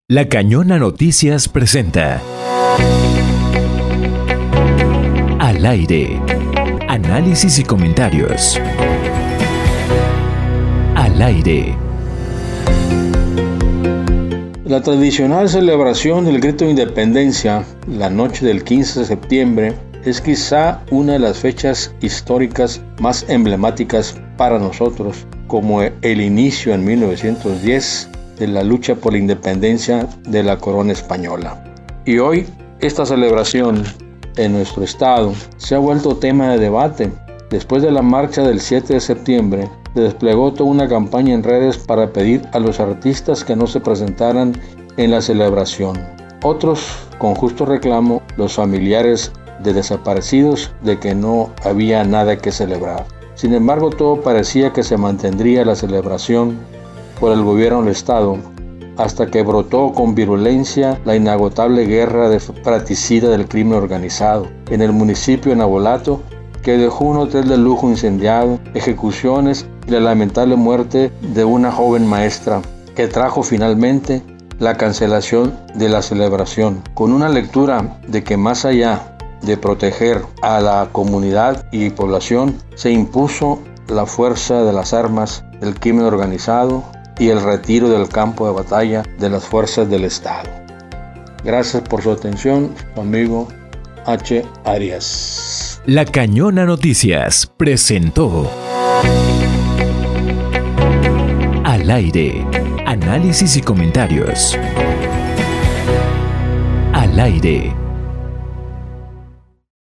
La Cañona Noticias presenta Al aire. Análisis y comentarios. Al aire. La tradicional celebración del grito de independencia, la noche del 15 de septiembre, es quizá una de las fechas históricas más emblemáticas para nosotros, como el inicio en 1910 de la lucha por la independencia de la corona española. Y hoy, esta celebración en nuestro estado se ha vuelto tema de debate. Después de la marcha del 7 de septiembre, se desplegó toda una campaña en redes para pedir a los artistas que no se presentaran en la celebración. Otros, con justo reclamo, los familiares de desaparecidos, de que no había nada que celebrar. Sin embargo, todo parecía que se mantendría la celebración por el gobierno del estado, hasta que brotó con virulencia la inagotable guerra fratricida del crimen organizado en el municipio de Navolato, que dejó un hotel de lujo incendiado, ejecuciones y la lamentable muerte de una joven maestra, que trajo finalmente la cancelación de la celebración, con una lectura de que más allá de proteger a la comunidad y población, se impuso la fuerza de las armas del crimen organizado y el retiro del campo de batalla de las fuerzas del Estado. Gracias por su atención, su amigo H. Arias. La Cañona Noticias presentó Al aire. Análisis y comentarios. Al aire.